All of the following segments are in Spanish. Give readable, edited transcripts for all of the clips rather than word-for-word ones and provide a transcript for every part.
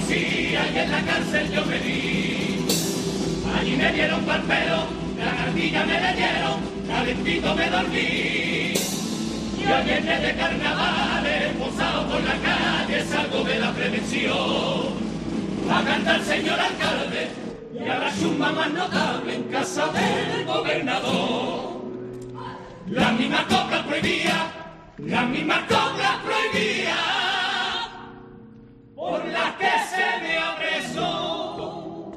policía y en la cárcel yo me di. Allí me dieron pa'l pelo, la cartilla me leyeron, calentito me dormí. Y hoy viernes de carnavales, posado por la calle, salgo de la prevención. A cantar señor alcalde, y a la chumba más notable en casa del gobernador. La misma copla prohibía, la misma copla prohibía, por las que se me apresó.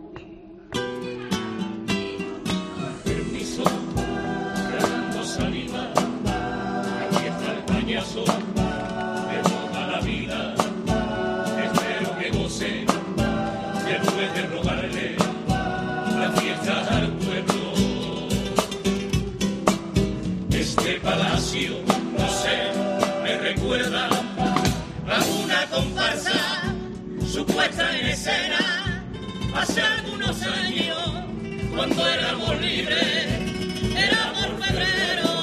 Permiso, tragando saliva, aquí está el payaso de toda la vida. Espero que goce después de robarle la fiesta al pueblo. Este palacio, no sé, me recuerda a una comparsa, su puesta en escena, hace algunos años, cuando éramos libres, éramos febrero.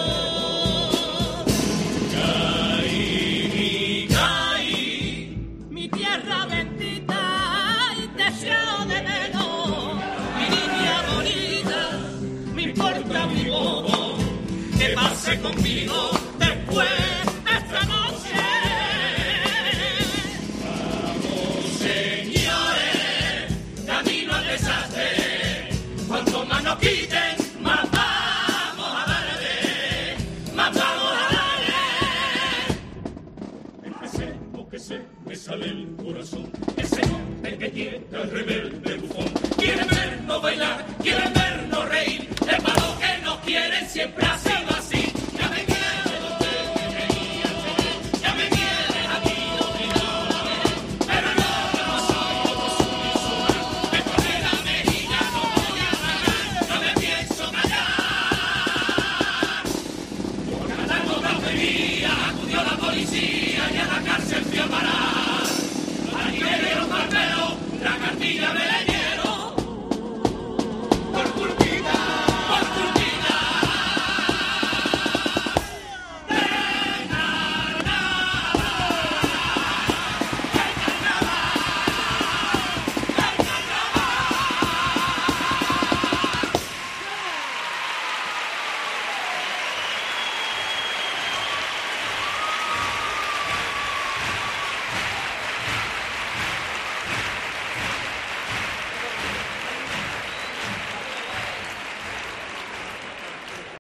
Caí, mi tierra bendita, y te deseo de menos, mi niña bonita, me importa mi bobo, que pase conmigo después de esta noche. Vamos, señores, camino al desastre. Cuanto más nos quiten, más vamos a darle, más vamos a darle. Empecé porque se me sale el corazón, ese hombre que quiere el rebelde bufón. Quieren vernos bailar, quieren vernos reír, es para lo que nos quieren, siempre ha sido así. Ya me quieres donde me querías tener, ya me quieres aquí obligado, pero no soy otro subisual, me pone la mejilla, no voy a pagar, no me pienso callar. Por cantar con blasfemia acudió la policía y a la cárcel fui a parar. Allí me dieron mal pelo, la cartilla me